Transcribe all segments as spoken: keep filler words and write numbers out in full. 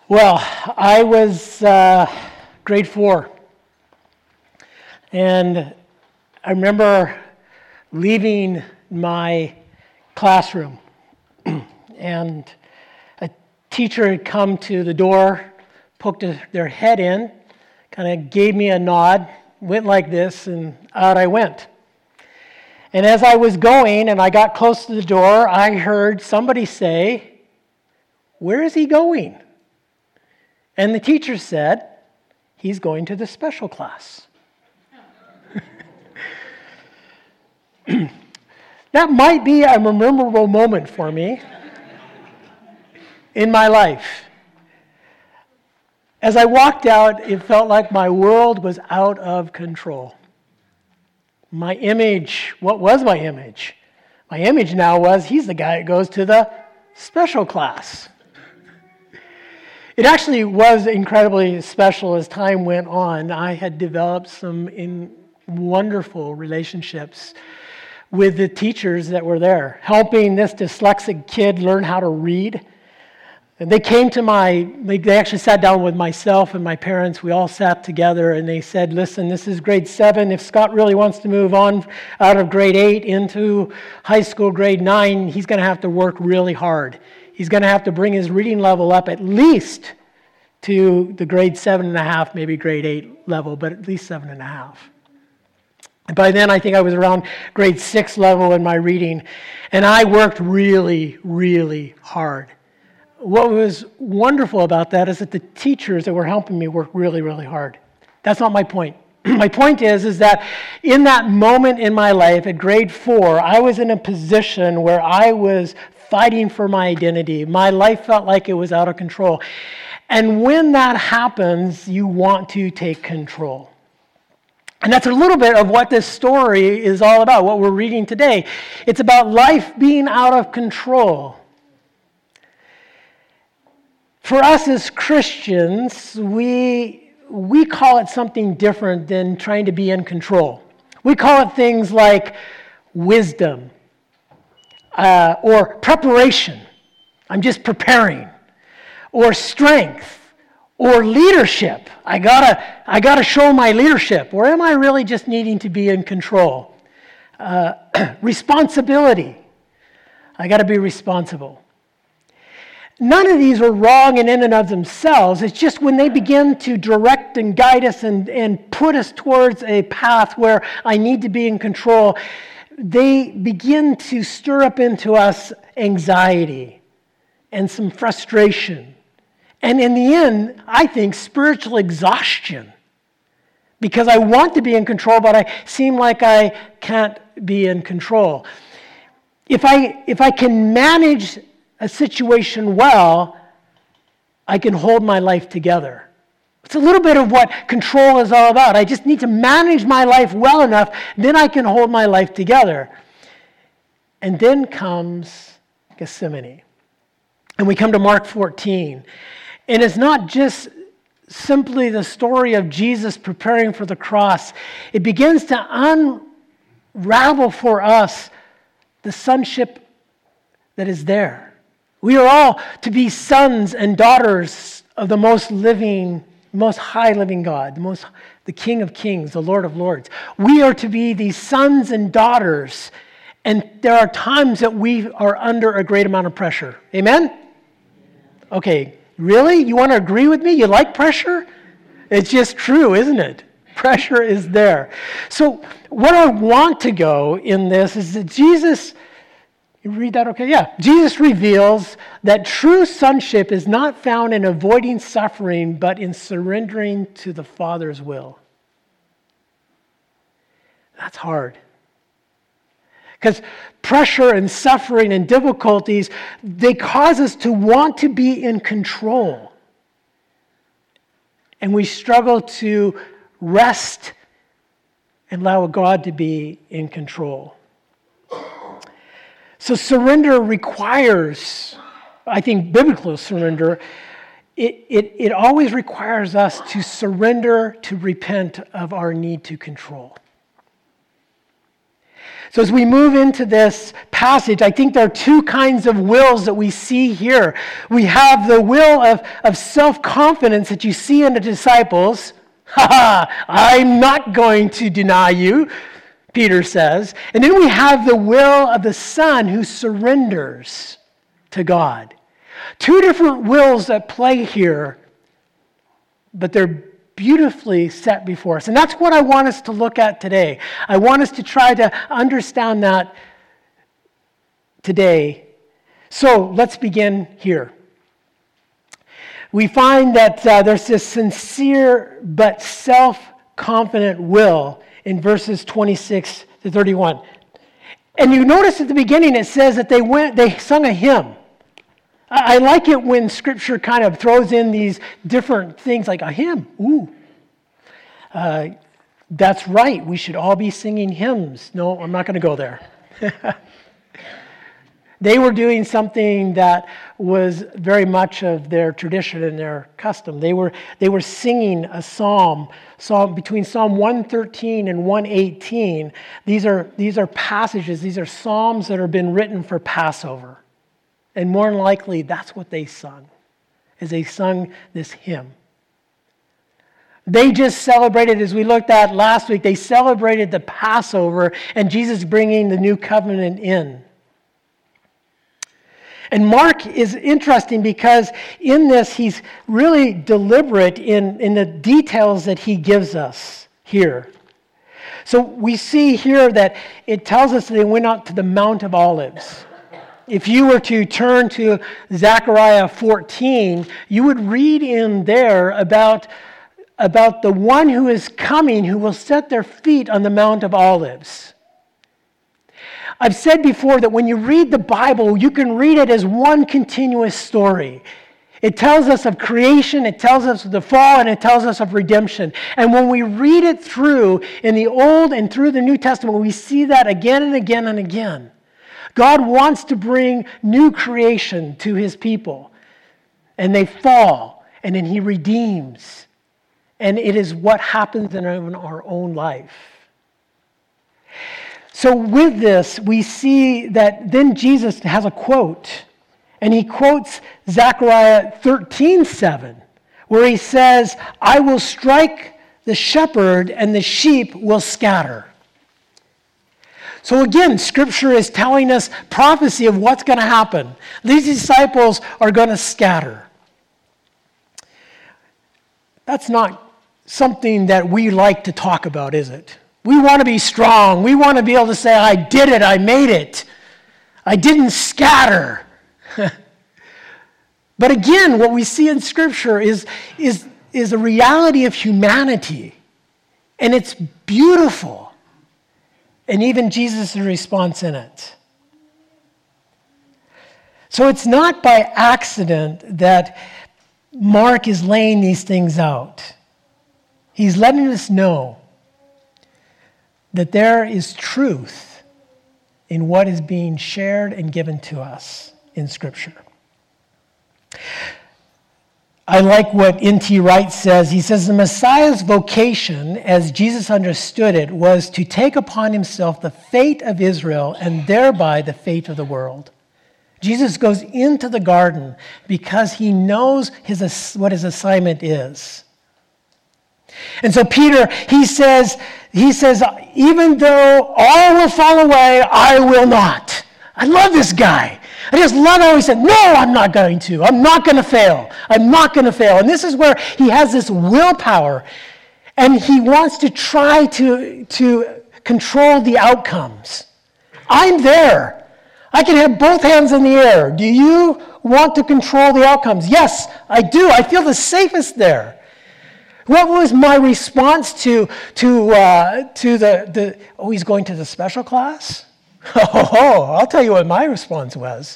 Well, I was uh, grade four, and I remember leaving my classroom, and a teacher had come to the door, poked their head in, kind of gave me a nod, went like this, and out I went. And as I was going and I got close to the door, I heard somebody say, "Where is he going?" And the teacher said, "He's going to the special class." That might be a memorable moment for me in my life. As I walked out, it felt like my world was out of control. My image, what was my image? My image now was, he's the guy that goes to the special class. It actually was incredibly special as time went on. I had developed some in wonderful relationships with the teachers that were there, helping this dyslexic kid learn how to read. And they came to my, they actually sat down with myself and my parents. We all sat together and they said, "Listen, this is grade seven. If Scott really wants to move on out of grade eight into high school grade nine, he's going to have to work really hard. He's going to have to bring his reading level up at least to the grade seven and a half, maybe grade eight level, but at least seven and a half." And by then, I think I was around grade six level in my reading, and I worked really, really hard. What was wonderful about that is that the teachers that were helping me worked really, really hard. That's not my point. My point is, is that in that moment in my life at grade four, I was in a position where I was fighting for my identity. My life felt like it was out of control. And when that happens, you want to take control. And that's a little bit of what this story is all about, what we're reading today. It's about life being out of control. For us as Christians, we, we call it something different than trying to be in control. We call it things like wisdom uh, or preparation. I'm just preparing. Or strength, or leadership. I gotta, I gotta show my leadership. Or am I really just needing to be in control? Uh, responsibility. I gotta be responsible. None of these are wrong in and of themselves. It's just when they begin to direct and guide us and, and put us towards a path where I need to be in control, they begin to stir up into us anxiety and some frustration. And in the end, I think spiritual exhaustion. Because I want to be in control, but I seem like I can't be in control. If I, if I can manage a situation well, I can hold my life together. It's a little bit of what control is all about. I just need to manage my life well enough, then I can hold my life together. And then comes Gethsemane. And we come to Mark fourteen. And it's not just simply the story of Jesus preparing for the cross. It begins to unravel for us the sonship that is there. We are all to be sons and daughters of the most living, most high living God, the most, the King of Kings, the Lord of Lords. We are to be these sons and daughters, and there are times that we are under a great amount of pressure. Amen? Okay. Really? You want to agree with me? You like pressure? It's just true, isn't it? Pressure is there. So what I want to go in this is that Jesus, you read that okay? Yeah. Jesus reveals that true sonship is not found in avoiding suffering, but in surrendering to the Father's will. That's hard. Because pressure and suffering and difficulties, they cause us to want to be in control. And we struggle to rest and allow God to be in control. So surrender requires, I think biblical surrender, it, it, it always requires us to surrender, to repent of our need to control. So as we move into this passage, I think there are two kinds of wills that we see here. We have the will of, of self-confidence that you see in the disciples. Ha ha, I'm not going to deny you, Peter says. And then we have the will of the Son who surrenders to God. Two different wills that play here, but they're beautifully set before us. And that's what I want us to look at today. I want us to try to understand that today. So let's begin here. We find that uh, there's this sincere but self-confident will in verses twenty-six to thirty-one. And you notice at the beginning it says that they went, they sung a hymn. I like it when Scripture kind of throws in these different things like a hymn. Ooh, uh, that's right. We should all be singing hymns. No, I'm not going to go there. They were doing something that was very much of their tradition and their custom. They were they were singing a psalm, psalm between Psalm one thirteen and one eighteen. These are these are passages. These are psalms that have been written for Passover. And more than likely, that's what they sung, as they sung this hymn. They just celebrated, as we looked at last week, they celebrated the Passover and Jesus bringing the new covenant in. And Mark is interesting because in this, he's really deliberate in, in the details that he gives us here. So we see here that it tells us that they went out to the Mount of Olives. If you were to turn to Zechariah fourteen, you would read in there about, about the one who is coming who will set their feet on the Mount of Olives. I've said before that when you read the Bible, you can read it as one continuous story. It tells us of creation, it tells us of the fall, and it tells us of redemption. And when we read it through in the Old and through the New Testament, we see that again and again and again. God wants to bring new creation to his people. And they fall, and then he redeems. And it is what happens in our own life. So with this, we see that then Jesus has a quote. And he quotes Zechariah thirteen seven, where he says, I will strike the shepherd, and the sheep will scatter. So again, Scripture is telling us prophecy of what's going to happen. These disciples are going to scatter. That's not something that we like to talk about, is it? We want to be strong. We want to be able to say, I did it, I made it. I didn't scatter. But again, what we see in Scripture is, is, is a reality of humanity. And it's beautiful. And even Jesus' response in it. So it's not by accident that Mark is laying these things out. He's letting us know that there is truth in what is being shared and given to us in Scripture. I like what N T Wright says. He says, the Messiah's vocation, as Jesus understood it, was to take upon himself the fate of Israel and thereby the fate of the world. Jesus goes into the garden because he knows his, what his assignment is. And so Peter, he says, he says, even though all will fall away, I will not. I love this guy. I just love how he said, no, I'm not going to. I'm not going to fail. I'm not going to fail. And this is where he has this willpower, and he wants to try to, to control the outcomes. I'm there. I can have both hands in the air. Do you want to control the outcomes? Yes, I do. I feel the safest there. What was my response to, to, uh, to the, the, oh, he's going to the special class? Oh, I'll tell you what my response was.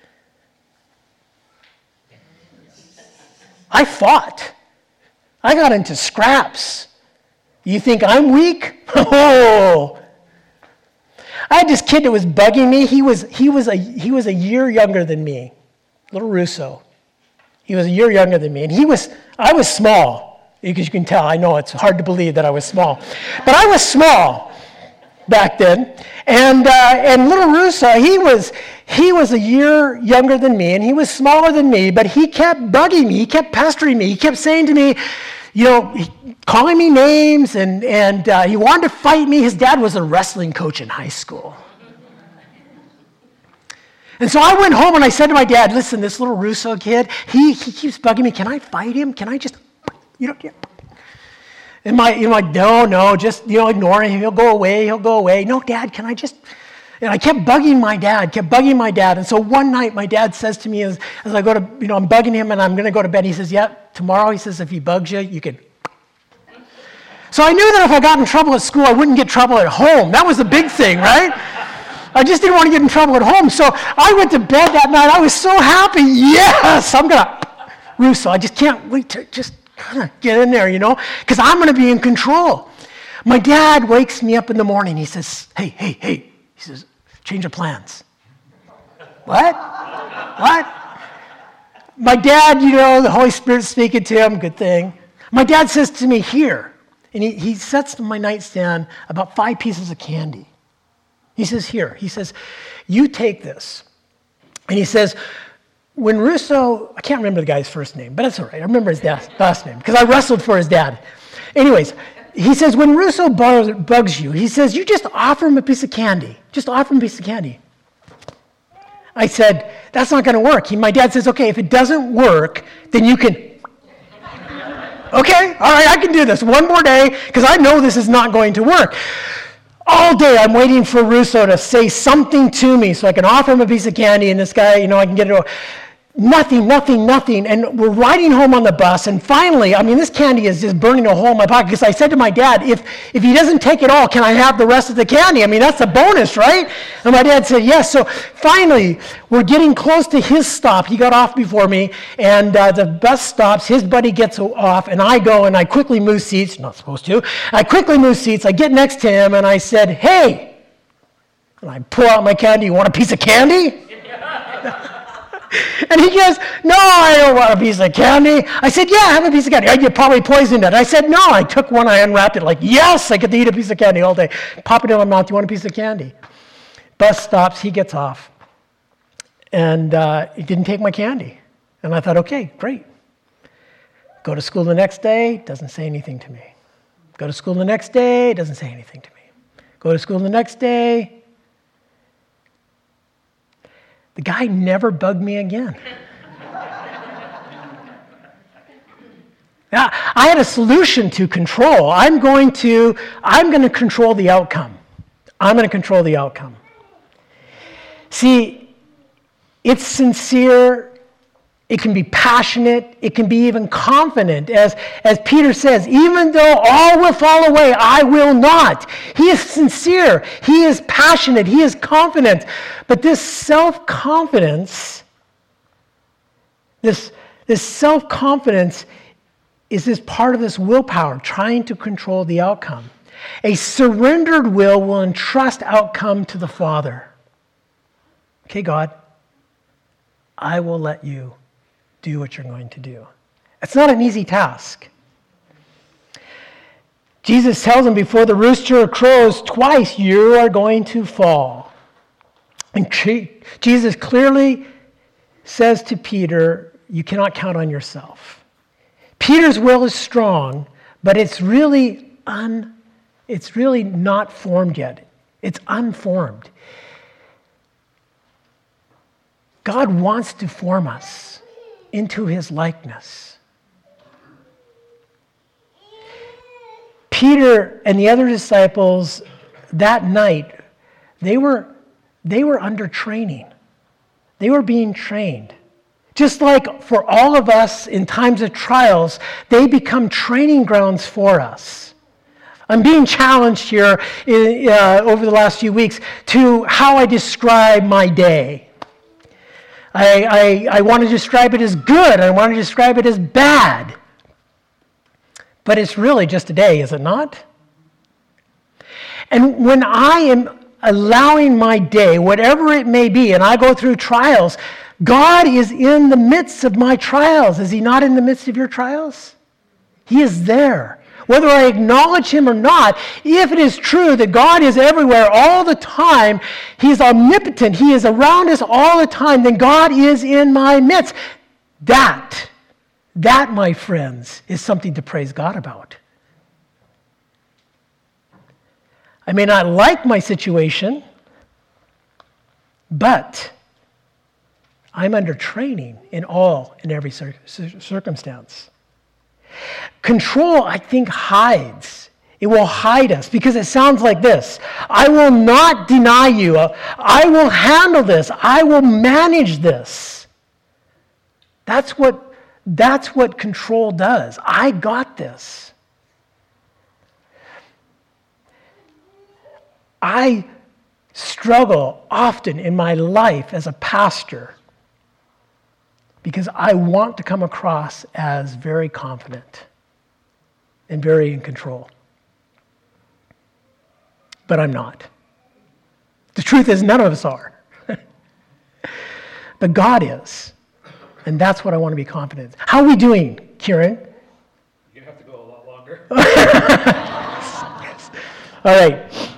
I fought. I got into scraps. You think I'm weak? Oh. I had this kid that was bugging me. He was, he was, a, he was a year younger than me, little Russo. He was a year younger than me. And he was, I was small. Because you can tell, I know it's hard to believe that I was small. But I was small. back then. And uh, and little Russo, he was he was a year younger than me, and he was smaller than me, but he kept bugging me, he kept pestering me, he kept saying to me, you know, calling me names, and, and uh, he wanted to fight me. His dad was a wrestling coach in high school. And so I went home and I said to my dad, listen, this little Russo kid, he, he keeps bugging me. Can I fight him? Can I just, you know, yeah. And my, you know, like, no, no, just, you know, ignore him. He'll go away. He'll go away. No, Dad, can I just, and I kept bugging my dad, kept bugging my dad. And so one night my dad says to me as, as I go to, you know, I'm bugging him and I'm going to go to bed. He says, yeah, tomorrow, he says, if he bugs you, you can. So I knew that if I got in trouble at school, I wouldn't get trouble at home. That was the big thing, right? I just didn't want to get in trouble at home. So I went to bed that night. I was so happy. Yes, I'm going to, Russo, I just can't wait to just kind of get in there, you know, because I'm going to be in control. My dad wakes me up in the morning. He says, hey, hey, hey. He says, change of plans. What? What? My dad, you know, the Holy Spirit's speaking to him. Good thing. My dad says to me, here. And he, he sets to my nightstand about five pieces of candy. He says, here. He says, you take this. And he says, when Russo, I can't remember the guy's first name, but that's all right. I remember his dad's last name because I wrestled for his dad. Anyways, he says, when Russo bugs you, he says, you just offer him a piece of candy. Just offer him a piece of candy. I said, that's not going to work. He, my dad says, okay, if it doesn't work, then you can. Okay, all right, I can do this one more day because I know this is not going to work. All day I'm waiting for Russo to say something to me so I can offer him a piece of candy and this guy, you know, I can get it over. Nothing, nothing, nothing. And we're riding home on the bus, and finally, I mean, this candy is just burning a hole in my pocket because I said to my dad, if if he doesn't take it all, can I have the rest of the candy? I mean, that's a bonus, right? And my dad said, yes. So finally, we're getting close to his stop. He got off before me, and uh, the bus stops. His buddy gets off, and I go, and I quickly move seats. Not supposed to. I quickly move seats. I get next to him, and I said, hey. And I pull out my candy. You want a piece of candy? And he goes, no, I don't want a piece of candy. I said, yeah, have a piece of candy. You probably poisoned it. I said, no. I took one, I unwrapped it, like, yes, I get to eat a piece of candy all day. Pop it in my mouth. You want a piece of candy? Bus stops. He gets off. And uh, he didn't take my candy. And I thought, okay, great. Go to school the next day, doesn't say anything to me. Go to school the next day, doesn't say anything to me. Go to school the next day. The guy never bugged me again. Now, I had a solution to control. I'm going to, I'm going to control the outcome. I'm going to control the outcome. See, it's sincere. It can be passionate. It can be even confident. As, as Peter says, even though all will fall away, I will not. He is sincere. He is passionate. He is confident. But this self-confidence, this, this self-confidence is this part of this willpower, trying to control the outcome. A surrendered will will entrust outcome to the Father. Okay, God, I will let you do what you're going to do. It's not an easy task. Jesus tells him before the rooster crows twice, you are going to fall. And Jesus clearly says to Peter, you cannot count on yourself. Peter's will is strong, but it's really un, it's really not formed yet. It's unformed. God wants to form us into his likeness. Peter and the other disciples that night, they were, they were under training. They were being trained. Just like for all of us in times of trials, they become training grounds for us. I'm being challenged here in, uh, over the last few weeks to how I describe my day. I, I, I want to describe it as good. I want to describe it as bad. But it's really just a day, is it not? And when I am allowing my day, whatever it may be, and I go through trials, God is in the midst of my trials. Is he not in the midst of your trials? He is there. whether I acknowledge him or not, if it is true that God is everywhere all the time, he's omnipotent, he is around us all the time, then God is in my midst. That, that, my friends, is something to praise God about. I may not like my situation, but I'm under training in all and every cir- circumstance. Control, I think, hides. It will hide us because it sounds like this. I will not deny you. I will handle this. I will manage this. That's what, that's what control does. I got this. I struggle often in my life as a pastor because I want to come across as very confident and very in control. But I'm not. The truth is, none of us are. But God is. And that's what I want to be confident in. How are we doing, Kieran? You're going to have to go a lot longer. Yes. All right.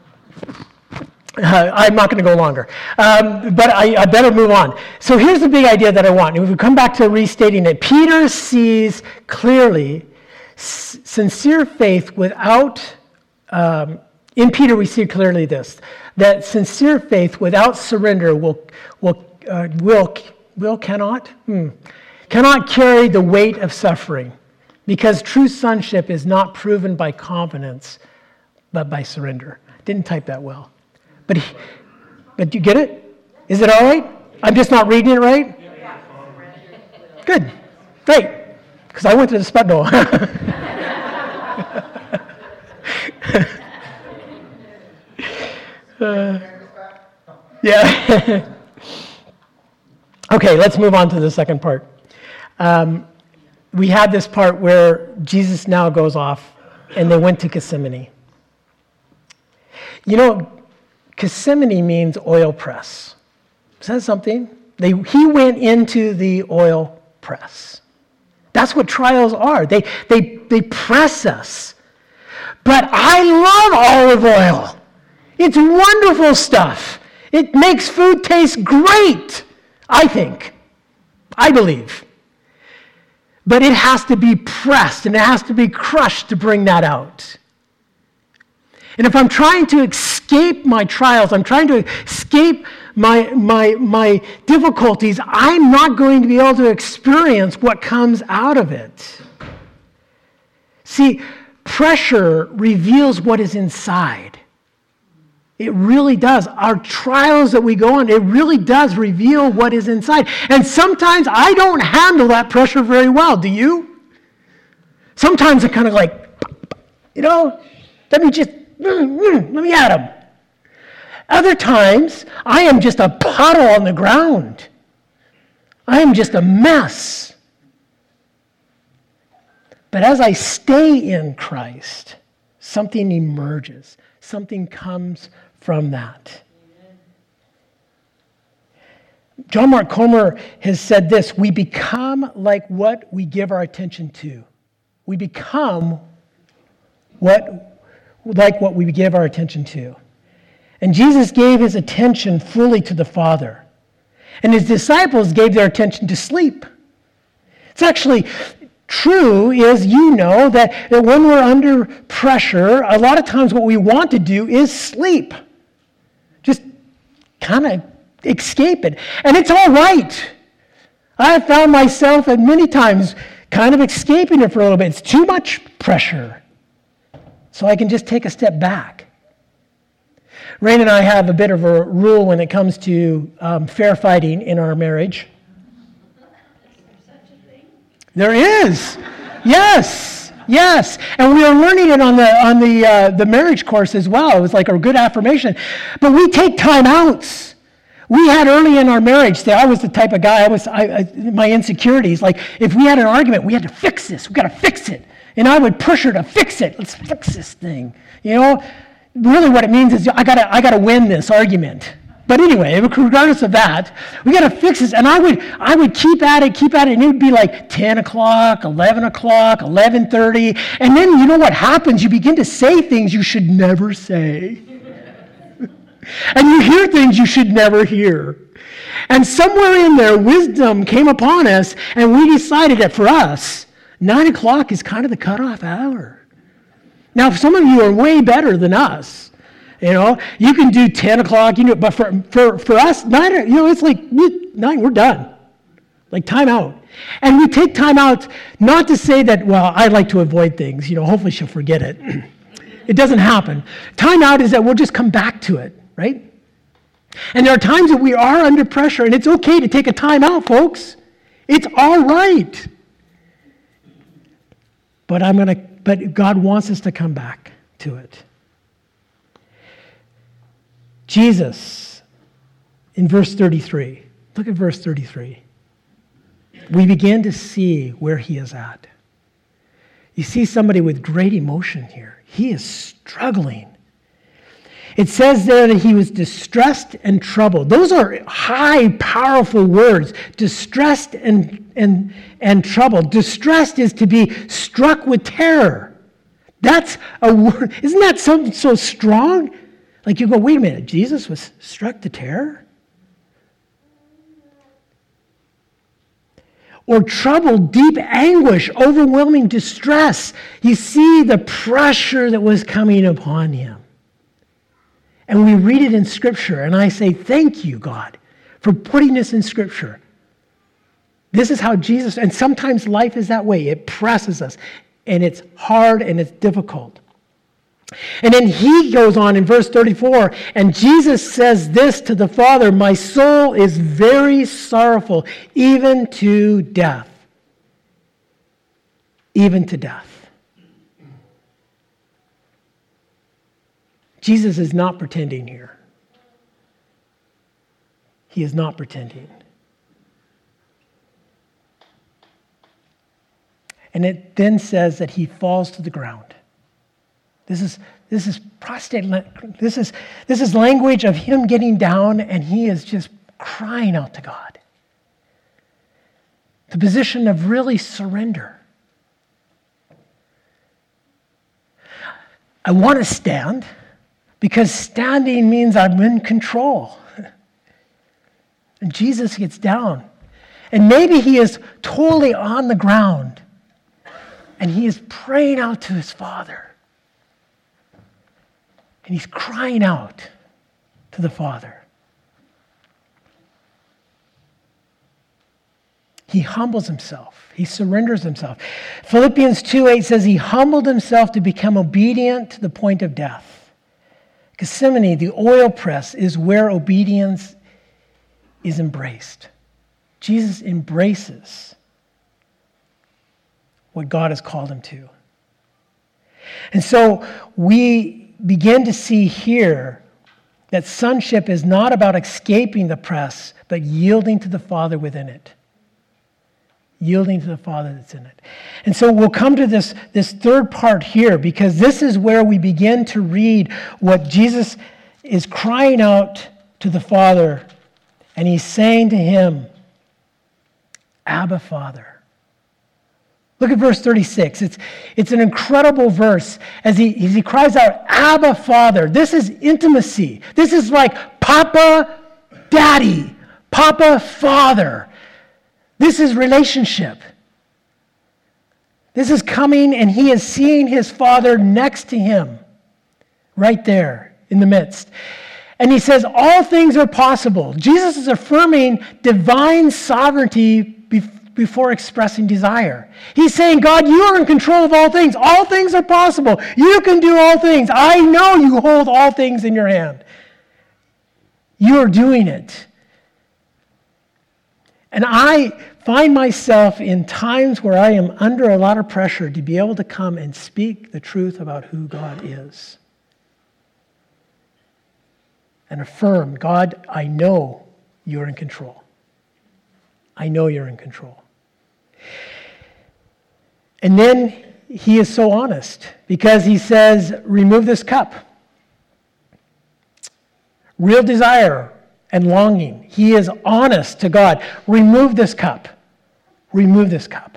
Uh, I'm not going to go longer, um, but I, I better move on. So here's the big idea that I want. If we come back to restating it, Peter sees clearly s- sincere faith without, um, in Peter we see clearly this, that sincere faith without surrender will, will, uh, will, will cannot, hmm, cannot carry the weight of suffering, because true sonship is not proven by confidence, but by surrender. Didn't type that well. But, he, but do you get it? Is it all right? I'm just not reading it right? Good. Great. Because I went to the Spudno. uh, yeah. Okay, let's move on to the second part. Um, we had this part where Jesus now goes off, and they went to Gethsemane. You know, Gethsemane means oil press. Is that something? They, he went into the oil press. That's what trials are. They, they, they press us. But I love olive oil. It's wonderful stuff. It makes food taste great, I think. I believe. But it has to be pressed and it has to be crushed to bring that out. And if I'm trying to escape my trials, I'm trying to escape my, my, my difficulties, I'm not going to be able to experience what comes out of it. See, pressure reveals what is inside. It really does. Our trials that we go on, it really does reveal what is inside. And sometimes I don't handle that pressure very well. Do you? Sometimes I'm kind of like, you know, let me just, mm, mm, let me at him. Other times, I am just a puddle on the ground. I am just a mess. But as I stay in Christ, something emerges. Something comes from that. John Mark Comer has said this: we become like what we give our attention to. We become what, like what we give our attention to. And Jesus gave his attention fully to the Father. And his disciples gave their attention to sleep. It's actually true, is you know that, that when we're under pressure, a lot of times what we want to do is sleep. Just kind of escape it. And it's all right. I have found myself at many times kind of escaping it for a little bit. It's too much pressure. So I can just take a step back. Rain and I have a bit of a rule when it comes to um, fair fighting in our marriage. There is. Yes. Yes. And we are learning it on the on the uh, the marriage course as well. It was like a good affirmation. But we take time outs. We had early in our marriage, see, I was the type of guy, I was I, I, my insecurities, like if we had an argument, we had to fix this. We got to fix it. And I would push her to fix it. Let's fix this thing. You know, really what it means is I got to I got to win this argument. But anyway, regardless of that, we got to fix this. And I would I would keep at it, keep at it, and it would be like ten o'clock, eleven o'clock, eleven thirty. And then you know what happens? You begin to say things you should never say. And you hear things you should never hear. And somewhere in there, wisdom came upon us, and we decided that for us, nine o'clock is kind of the cutoff hour. Now, some of you are way better than us. You know, you can do ten o'clock, you know, but for, for, for us, nine, you know, it's like nine, we're done. Like time out. And we take time out not to say that, well, I like to avoid things, you know, hopefully she'll forget it. It doesn't happen. Time out is that we'll just come back to it, right? And there are times that we are under pressure, and it's okay to take a time out, folks. It's all right. But I'm gonna, but God wants us to come back to it. Jesus, in verse thirty-three, look at verse thirty-three. We begin to see where he is at. You see somebody with great emotion here. He is struggling. It says there that he was distressed and troubled. Those are high, powerful words. Distressed and, and, and troubled. Distressed is to be struck with terror. That's a word. Isn't that so, so strong? Like you go, wait a minute, Jesus was struck to terror? Or troubled, deep anguish, overwhelming distress. You see the pressure that was coming upon him. And we read it in Scripture, and I say, thank you, God, for putting this in Scripture. This is how Jesus, and sometimes life is that way. It presses us, and it's hard, and it's difficult. And then he goes on in verse thirty-four, and Jesus says this to the Father, my soul is very sorrowful, even to death. Even to death. Jesus is not pretending here. He is not pretending. And it then says that he falls to the ground. This is this is prostate. This is this is language of him getting down, and he is just crying out to God. The position of really surrender. I want to stand because standing means I'm in control. And Jesus gets down, and maybe he is totally on the ground, and he is praying out to his Father. And he's crying out to the Father. He humbles himself. He surrenders himself. Philippians two eight says he humbled himself to become obedient to the point of death. Gethsemane, the oil press, is where obedience is embraced. Jesus embraces what God has called him to. And so we begin to see here that sonship is not about escaping the press, but yielding to the Father within it. Yielding to the Father that's in it. And so we'll come to this, this third part here, because this is where we begin to read what Jesus is crying out to the Father, and he's saying to him, Abba, Father. Look at verse thirty-six. It's, it's an incredible verse as he, as he cries out, Abba, Father. This is intimacy. This is like Papa, Daddy, Papa, Father. This is relationship. This is coming, and he is seeing his Father next to him, right there in the midst. And he says, all things are possible. Jesus is affirming divine sovereignty before before expressing desire. He's saying, God, you are in control of all things. All things are possible. You can do all things. I know you hold all things in your hand. You are doing it. And I find myself in times where I am under a lot of pressure to be able to come and speak the truth about who God is. And affirm, God, I know you're in control. I know you're in control. And then he is so honest because he says, remove this cup. Real desire, and longing. He is honest to God. Remove this cup. Remove this cup.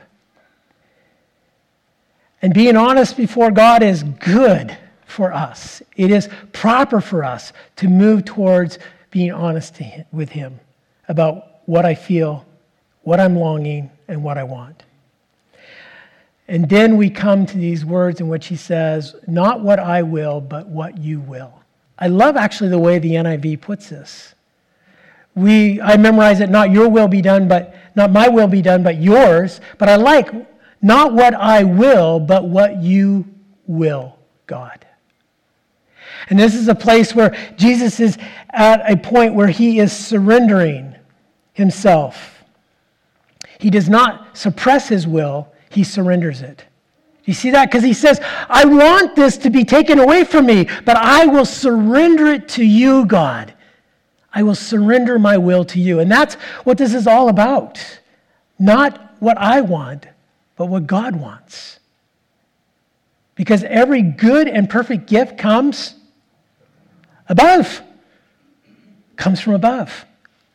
And being honest before God is good for us. It is proper for us to move towards being honest to him, with Him about what I feel, what I'm longing, and what I want. And then we come to these words in which He says, not what I will, but what you will. I love actually the way the N I V puts this. We, I memorize it, not your will be done, but not my will be done, but yours. But I like, not what I will, but what you will, God. And this is a place where Jesus is at a point where He is surrendering Himself. He does not suppress His will, He surrenders it. You see that? Because He says, I want this to be taken away from me, but I will surrender it to you, God. I will surrender my will to you. And that's what this is all about. Not what I want, but what God wants. Because every good and perfect gift comes above. Comes from above.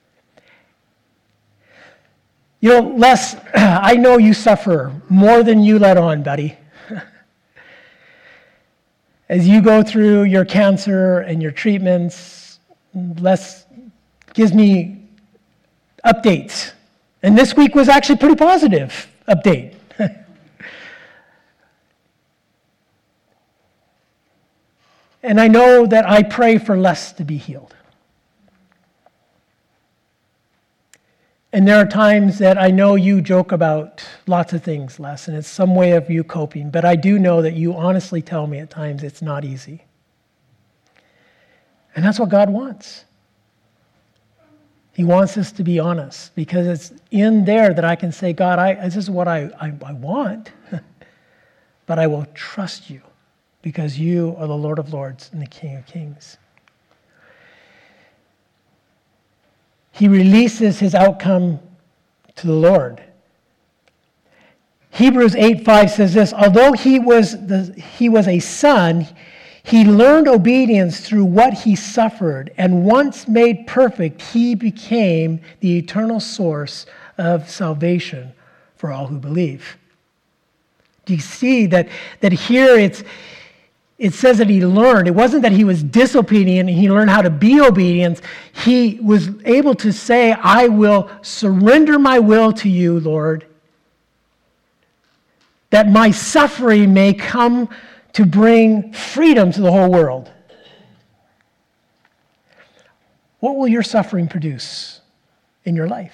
You know, Les, I know you suffer more than you let on, buddy. As you go through your cancer and your treatments, Les gives me updates. And this week was actually a pretty positive update. And I know that I pray for Les to be healed. And there are times that I know you joke about lots of things, Les, and it's some way of you coping. But I do know that you honestly tell me at times it's not easy. And that's what God wants. He wants us to be honest, because it's in there that I can say, God, I, this is what I, I, I want, but I will trust you because you are the Lord of Lords and the King of Kings. He releases his outcome to the Lord. Hebrews eight five says this, although he was the, he was a son, he learned obedience through what he suffered, and once made perfect, he became the eternal source of salvation for all who believe. Do you see that, that here it's It says that he learned. It wasn't that he was disobedient and he learned how to be obedient. He was able to say, I will surrender my will to you, Lord, that my suffering may come to bring freedom to the whole world. What will your suffering produce in your life?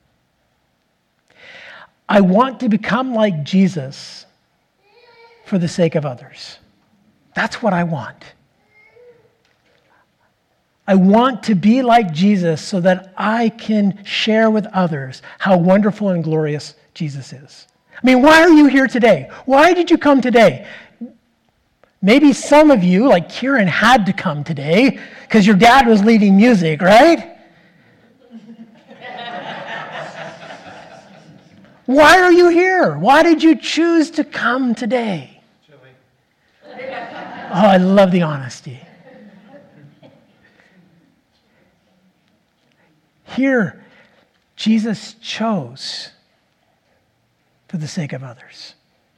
I want to become like Jesus for the sake of others. That's what I want. I want to be like Jesus so that I can share with others how wonderful and glorious Jesus is. I mean, why are you here today? Why did you come today? Maybe some of you, like Kieran, had to come today because your dad was leading music, right? Why are you here? Why did you choose to come today? Oh, I love the honesty. Here, Jesus chose for the sake of others.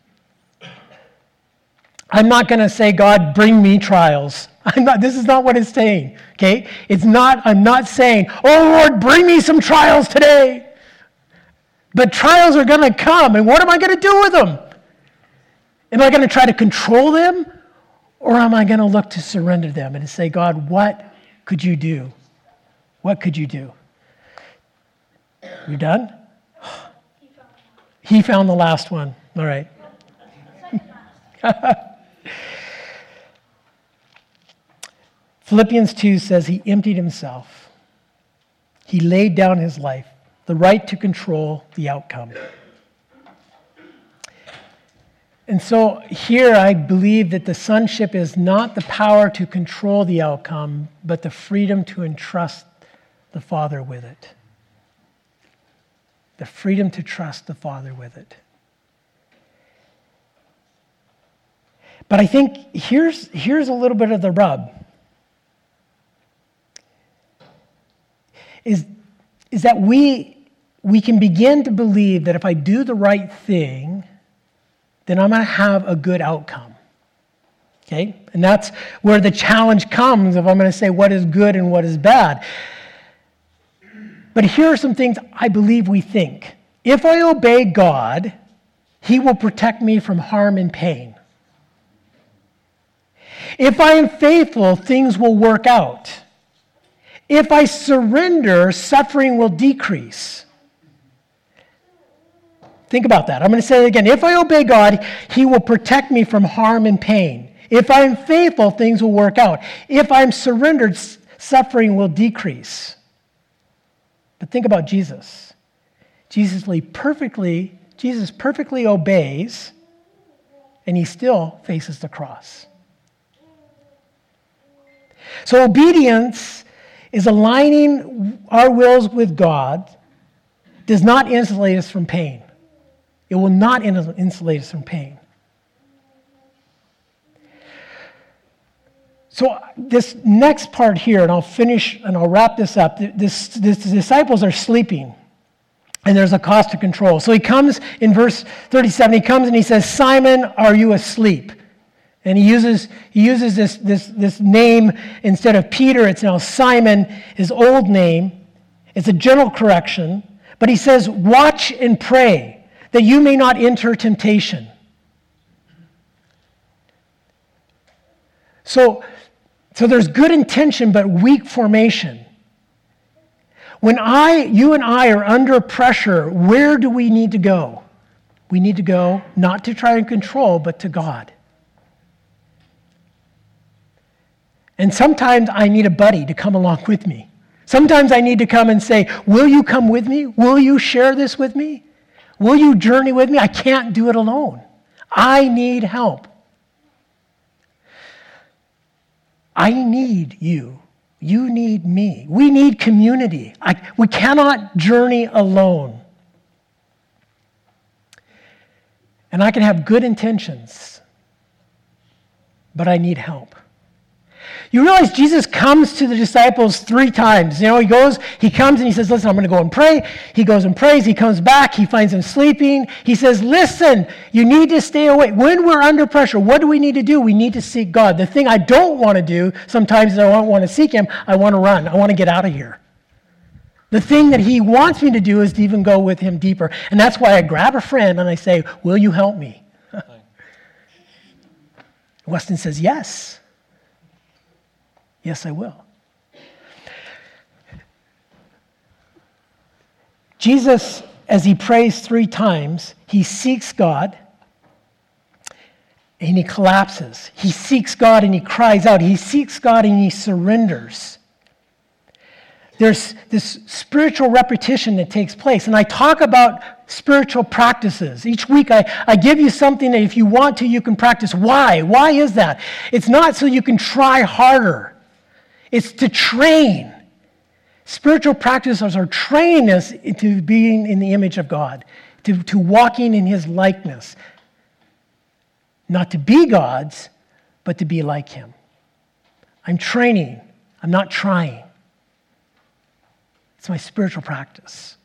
I'm not going to say, God, bring me trials. I'm not, this is not what it's saying, okay? It's not, I'm not saying, oh, Lord, bring me some trials today. But trials are going to come, and what am I going to do with them? Am I going to try to control them? Or am I going to look to surrender them and to say, God, what could you do? What could you do? You done? He found the last one. All right. Philippians two says he emptied himself. He laid down his life, the right to control the outcome. And so here I believe that the sonship is not the power to control the outcome, but the freedom to entrust the Father with it. The freedom to trust the Father with it. But I think here's, here's a little bit of the rub. is, is that we, we can begin to believe that if I do the right thing, then I'm going to have a good outcome. Okay? And that's where the challenge comes if I'm going to say what is good and what is bad. But here are some things I believe we think. If I obey God, He will protect me from harm and pain. If I am faithful, things will work out. If I surrender, suffering will decrease. Think about that. I'm going to say it again. If I obey God, He will protect me from harm and pain. If I am faithful, things will work out. If I'm surrendered, suffering will decrease. But think about Jesus. Jesus perfectly, Jesus perfectly obeys, and He still faces the cross. So obedience is aligning our wills with God, does not insulate us from pain. It will not insulate us from pain. So this next part here, and I'll finish and I'll wrap this up. This, this, the disciples are sleeping, and there's a cost to control. So he comes in verse thirty-seven. He comes and he says, "Simon, are you asleep?" And he uses he uses this this this name instead of Peter. It's now Simon, his old name. It's a general correction, but he says, "Watch and pray, that you may not enter temptation." So. So there's good intention, but weak formation. When I, you and I are under pressure, where do we need to go? We need to go not to try and control, but to God. And sometimes I need a buddy to come along with me. Sometimes I need to come and say, will you come with me? Will you share this with me? Will you journey with me? I can't do it alone. I need help. I need you. You need me. We need community. I, we cannot journey alone. And I can have good intentions, but I need help. You realize Jesus comes to the disciples three times. You know, he goes, he comes and he says, listen, I'm going to go and pray. He goes and prays. He comes back. He finds them sleeping. He says, listen, you need to stay awake. When we're under pressure, what do we need to do? We need to seek God. The thing I don't want to do sometimes is I don't want to seek Him. I want to run. I want to get out of here. The thing that He wants me to do is to even go with Him deeper. And that's why I grab a friend and I say, will you help me? Weston says, yes. Yes, I will. Jesus, as He prays three times, He seeks God and He collapses. He seeks God and He cries out. He seeks God and He surrenders. There's this spiritual repetition that takes place. And I talk about spiritual practices. Each week I, I give you something that if you want to, you can practice. Why? Why is that? It's not so you can try harder. It's to train. Spiritual practices are training us into being in the image of God, to, to walking in His likeness. Not to be God's, but to be like Him. I'm training. I'm not trying. It's my spiritual practice.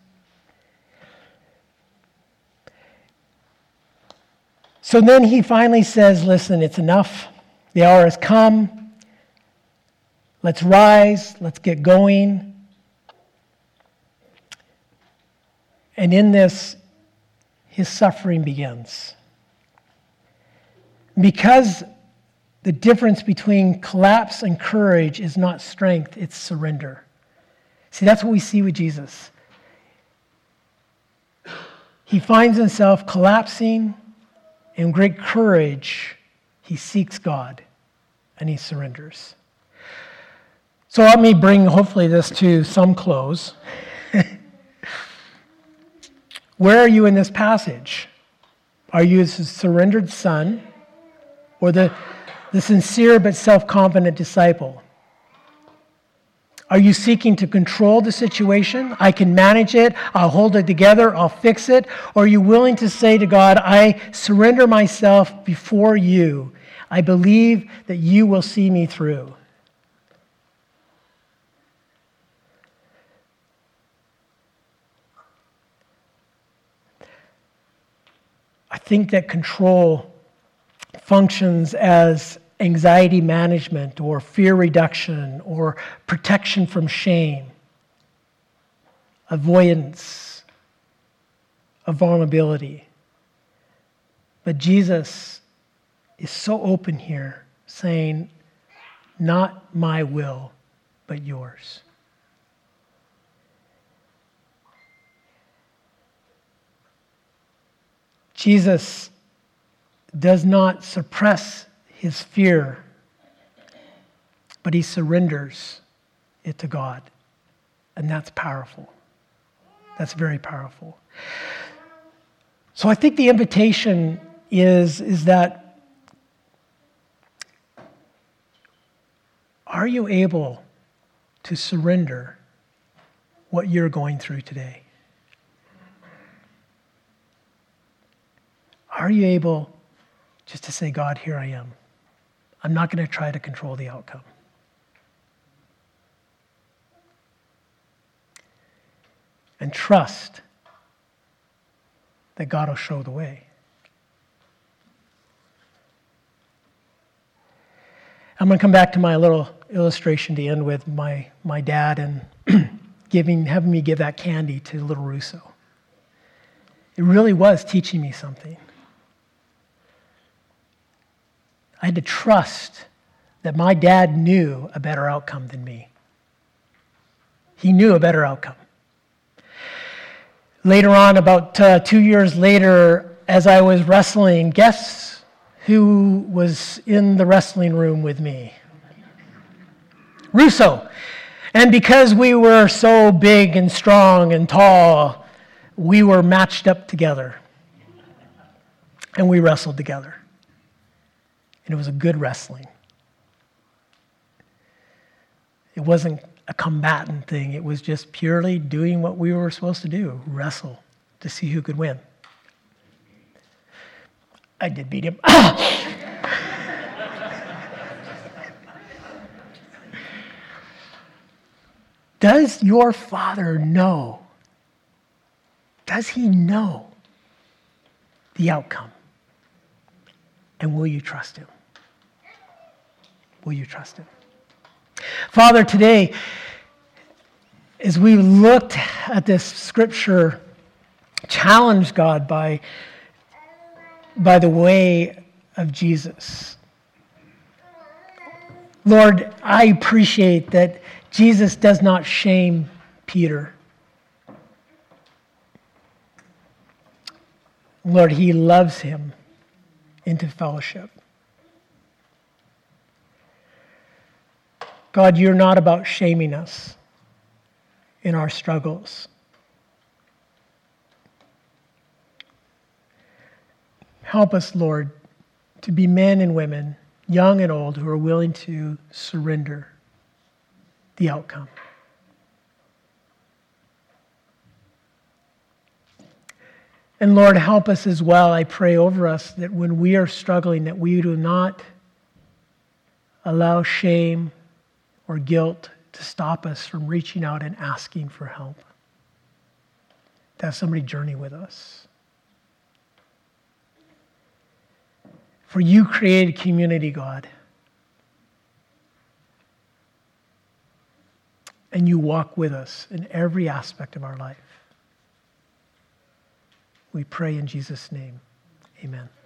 So then He finally says, listen, it's enough. The hour has come. Let's rise, let's get going. And in this, His suffering begins. Because the difference between collapse and courage is not strength, it's surrender. See, that's what we see with Jesus. He finds himself collapsing, and in great courage, he seeks God, and he surrenders. So let me bring, hopefully, this to some close. Where are you in this passage? Are you a surrendered son or the, the sincere but self-confident disciple? Are you seeking to control the situation? I can manage it. I'll hold it together. I'll fix it. Or are you willing to say to God, I surrender myself before you. I believe that you will see me through. think that control functions as anxiety management or fear reduction or protection from shame, avoidance of vulnerability. But Jesus is so open here, saying, not my will, but yours. Jesus does not suppress his fear, but he surrenders it to God. And that's powerful. That's very powerful. So I think the invitation is, is that, are you able to surrender what you're going through today? Are you able just to say, God, here I am. I'm not going to try to control the outcome. And trust that God will show the way. I'm going to come back to my little illustration to end with my, my dad and giving, having me give that candy to little Russo. It really was teaching me something. I had to trust that my dad knew a better outcome than me. He knew a better outcome. Later on, about uh, two years later, as I was wrestling, guess who was in the wrestling room with me? Russo. And because we were so big and strong and tall, we were matched up together. And we wrestled together. And it was a good wrestling. It wasn't a combatant thing. It was just purely doing what we were supposed to do, wrestle, to see who could win. I did beat him. Does your Father know? Does he know the outcome? And will you trust him? Will you trust him? Father, today, as we looked at this scripture, challenged God by, by the way of Jesus. Lord, I appreciate that Jesus does not shame Peter. Lord, he loves him into fellowship. God, you're not about shaming us in our struggles. Help us, Lord, to be men and women, young and old, who are willing to surrender the outcome. And Lord, help us as well, I pray over us, that when we are struggling, that we do not allow shame or guilt to stop us from reaching out and asking for help. To have somebody journey with us. For you created community, God. And you walk with us in every aspect of our life. We pray in Jesus' name. Amen.